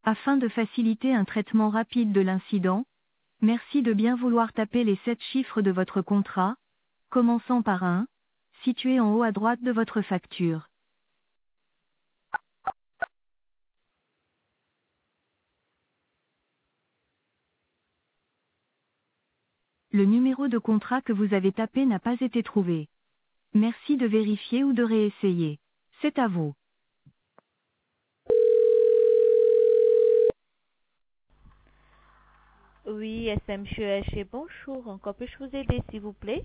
Afin de faciliter un traitement rapide de l'incident, merci de bien vouloir taper les 7 chiffres de votre contrat, commençant par un, situé en haut à droite de votre facture. Le numéro de contrat que vous avez tapé n'a pas été trouvé. Merci de vérifier ou de réessayer. C'est à vous. Oui, SMCH, bonjour. Encore puis-je vous aider, s'il vous plaît?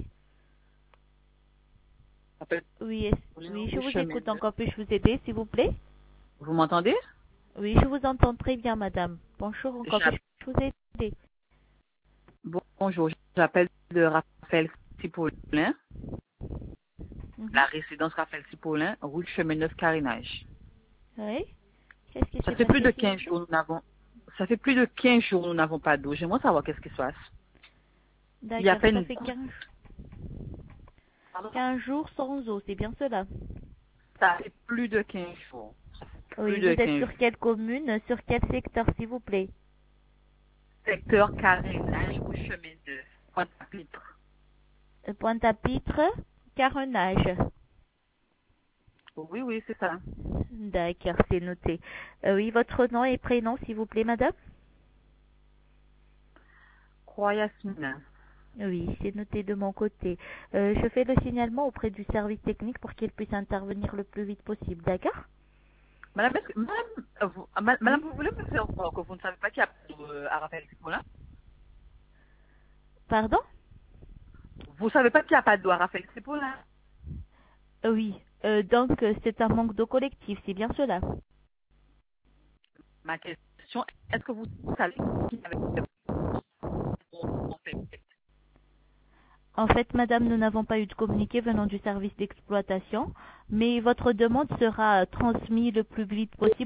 Appel Oui, oui, je au vous chemin écoute. de... Encore puis-je vous aider, s'il vous plaît? Vous m'entendez? Oui, je vous entends très bien, madame. Bonjour, encore J'app- puis-je vous aider? Bonjour, j'appelle de Raphaël Cipollin, Mhm. la résidence Raphaël Cipollin, rue Chemin Neuf Carénage. Oui? Qu'est-ce qui Ça s'est fait plus passé, de s'il vous 15 plaît? jours, ça fait plus de 15 jours, nous n'avons pas d'eau. J'aimerais savoir qu'est-ce qui se passe. Il y a à D'accord, ça peine, fait pardon? 15 jours sans eau, c'est bien cela? Ça fait plus de 15 jours. Oui, Plus vous de êtes 15 sur jours. quelle commune? Sur quel secteur, s'il vous plaît? Secteur Carénage, rue Chemin Neuf, Pointe-à-Pitre. Pointe-à-Pitre, Carenage. Oui, oui, c'est ça. D'accord, c'est noté. Oui, votre nom et prénom, s'il vous plaît, madame? Croix-Yasmina. Oui, c'est noté de mon côté. Je fais le signalement auprès du service technique pour qu'il puisse intervenir le plus vite possible, d'accord? Madame, Oui. madame, vous voulez me faire croire que vous ne savez pas qu'il y a à Raphaël Cipollin? Pardon? Vous savez pas qu'il n'y a pas d'eau à Raphaël Cipollin? Oui. Donc, c'est un manque d'eau collectif, c'est bien cela. Ma question, est-ce que vous savez qu'il y avait en fait? En fait, madame, nous n'avons pas eu de communiqué venant du service d'exploitation, mais votre demande sera transmise le plus vite possible